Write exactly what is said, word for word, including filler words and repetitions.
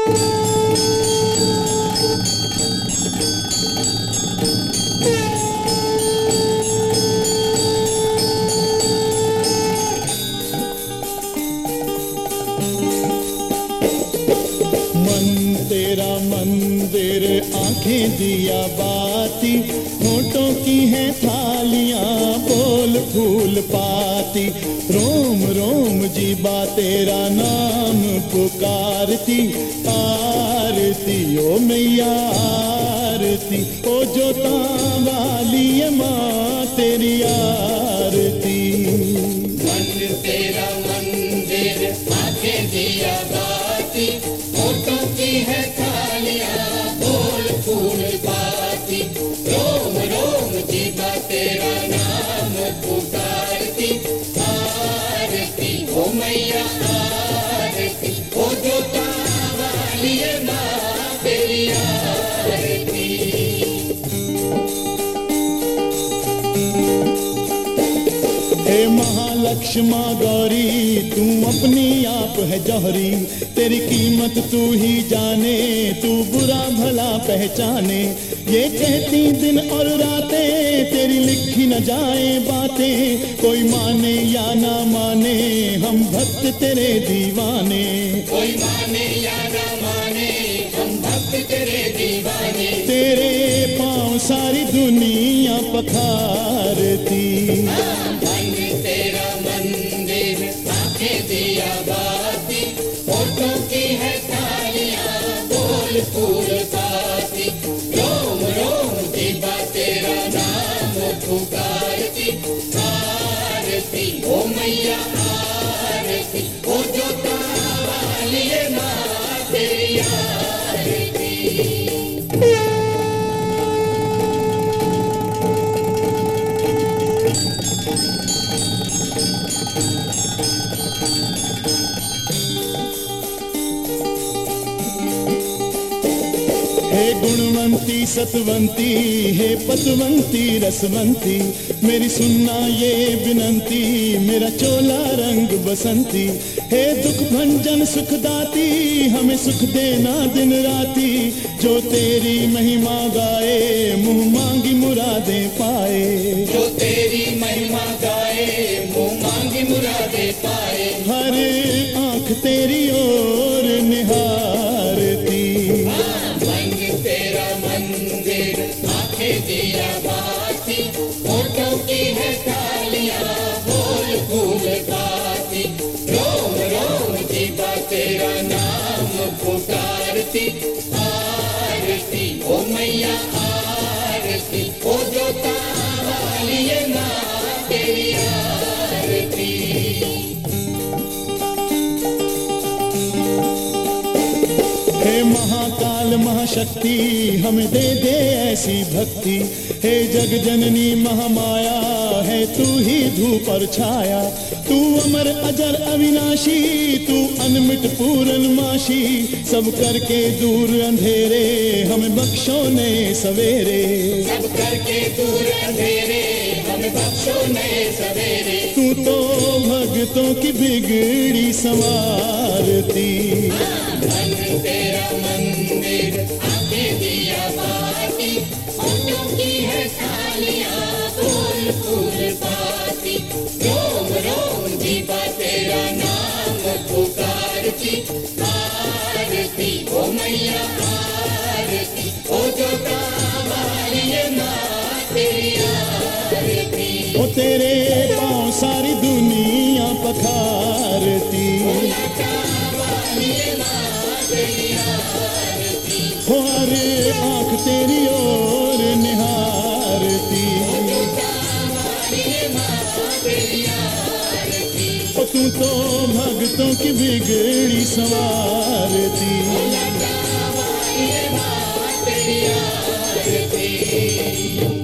तेरा मंदिर आंखें दिया बाती, होठों की है थालियां बोल फूल पाती। रोम रोम जीबा तेरा नाम पुकारती, आरती ओ मैया आरती, ओ जोता वाली माँ तेरी आरती। मन तेरा मंदिर आंखें दिया बाती, होठों की है थालियां बोल फूल पाती। रोम रोम जीवा तेरा नाम पुकारती, आरती ओ मैया आरती, ओ जोता वाली माँ तेरी आरती। हे महालक्ष्मा गौरी तू अपनी आप है जौहरी, तेरी कीमत तू ही जाने, तू बुरा भला पहचाने। ये कहती दिन और रातें तेरी लिखी न जाए बातें, कोई माने या ना माने हम भक्त तेरे दीवाने। कोई माने या ना माने हम भक्त तेरे दीवाने। तेरे पाँव सारी दुनिया पखारती। तेरा मंदिर आंखें दिया बाती, होठों की है थालियां बोल फूल पाती। रोम रोम जीवा तेरा नाम पुकारती, आरती ओ मैया आरती, ओ जोता वाली माँ तेरी आरती। हे गुणवंती सतवंती, हे पतवंती रसवंती, मेरी सुनना ये विनंती, मेरा चोला रंग बसंती। हे दुख भंजन सुखदाती, हमें सुख देना दिन राती, जो तेरी महिमा गाए मुँह मांगी मुरादें पाए। जो तेरी महिमा गाए मुँह मांगी मुरादें पाए। हर आँख तेरी ओर निहारती। तेरा मंदिर आंखें दिया बाती, होठों की है थालियां बोल फूल पाती। रोम रोम जीवा तेरा नाम पुकारती, आरती ओ मैया आरती, ओ जोता वाली माँ तेरी आरती। हे महाकाल महाशक्ति हमें दे दे ऐसी भक्ति, हे जग जननी महामाया है तू ही धूप और छाया। तू अमर अजर अविनाशी, तू अनमिट पूरन माशी, सब करके दूर अंधेरे हमें बख्शो ने सवेरे। सब करके दूर अंधेरे हमें बख्शो नए सवेरे। तू तो भक्तों की बिगड़ी संवारती। तेरा मंदिर आंखें दिया बाती, होठों की है थालियां बोल फूल पाती। रोम रोम जीवा तेरा नाम पुकारती, आरती ओ मैया आरती, ओ जोता वाली माँ तेरी आरती। ओ तेरे पाँव सारी दुनिया पखारती। हो हर आँख तेरी ओर निहारती। ओ तू तो भक्तों की बिगड़ी संवारती।